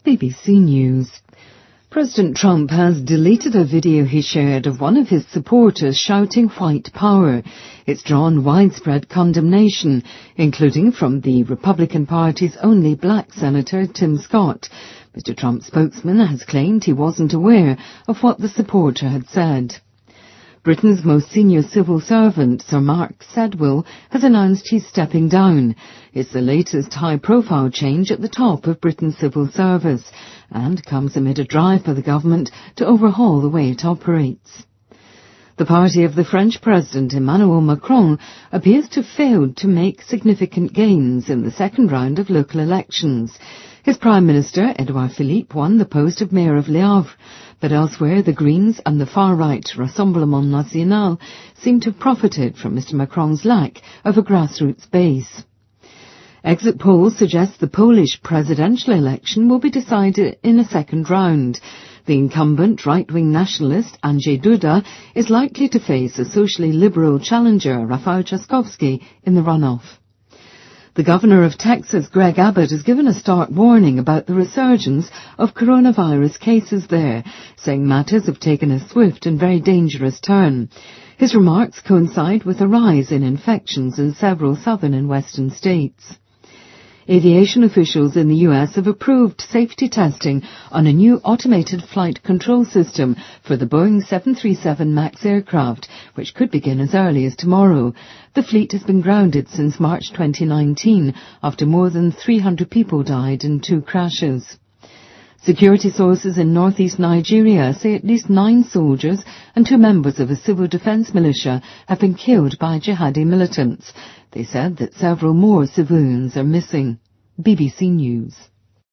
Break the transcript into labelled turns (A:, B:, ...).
A: BBC News. President Trump has deleted a video he shared of one of his supporters shouting white power. It's drawn widespread condemnation, including from the Republican Party's only black senator, Tim Scott. Mr. Trump's spokesman has claimed he wasn't aware of what the supporter had said. Britain's most senior civil servant, Sir Mark Sedwill, has announced he's stepping down. It's the latest high-profile change at the top of Britain's civil service and comes amid a drive by the government to overhaul the way it operates. The party of the French President Emmanuel Macron appears to have failed to make significant gains in the second round of local elections. His Prime Minister, Edouard Philippe, won the post of Mayor of Le Havre, but elsewhere the Greens and the far-right Rassemblement National seem to have profited from Mr Macron's lack of a grassroots base. Exit polls suggest the Polish presidential election will be decided in a second round. The incumbent right-wing nationalist Andrzej Duda is likely to face a socially liberal challenger, Rafał Trzaskowski, in the runoff. The governor of Texas, Greg Abbott, has given a stark warning about the resurgence of coronavirus cases there, saying matters have taken a swift and very dangerous turn. His remarks coincide with a rise in infections in several southern and western states. Aviation officials in the U.S. have approved safety testing on a new automated flight control system for the Boeing 737 MAX aircraft, which could begin as early as tomorrow. The fleet has been grounded since March 2019 after more than 300 people died in 2 crashes. Security sources in northeast Nigeria say at least 9 soldiers and 2 members of a civil defence militia have been killed by jihadi militants. They said that several more civilians are missing. BBC News.